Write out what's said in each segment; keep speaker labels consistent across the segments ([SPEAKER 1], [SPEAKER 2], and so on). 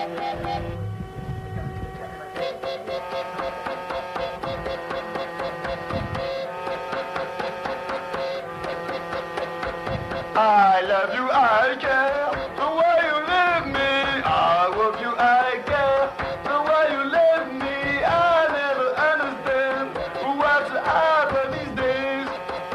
[SPEAKER 1] I love you, I care the way you leave me. I love you, I care the way you leave me. I never understand what's happening these days.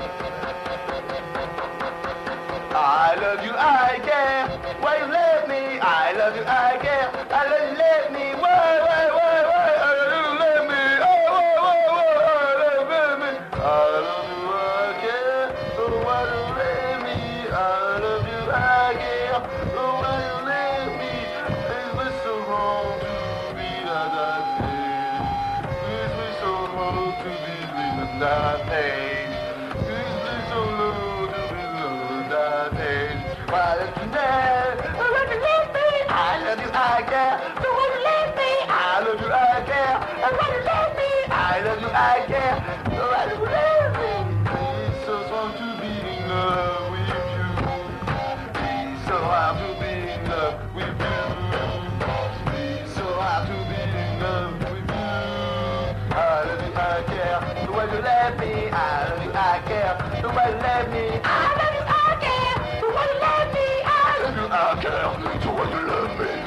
[SPEAKER 1] I love you, I care why you leave me. I love you, I care. I love you, leave me. Why? I love you, leave me. Oh, I love me. I love you, I care the way you leave me. I love you, I care the way you leave me. Is this so wrong to be that I say? Is this so wrong to be living that age? Is this so low to be living that age? Why don't you know? The way you leave me. I love you, I care the way you leave me. I love you, I care the way you leave me. I love you, I care the way you leave me. It's so wrong to be in love with you. It's so hard to be in love with you. It's so hard to be in love with you. I love you, I care the way you left me. I love you, I care the way you left me. I love you, I care the way you left me. I love you, I care the way you left me.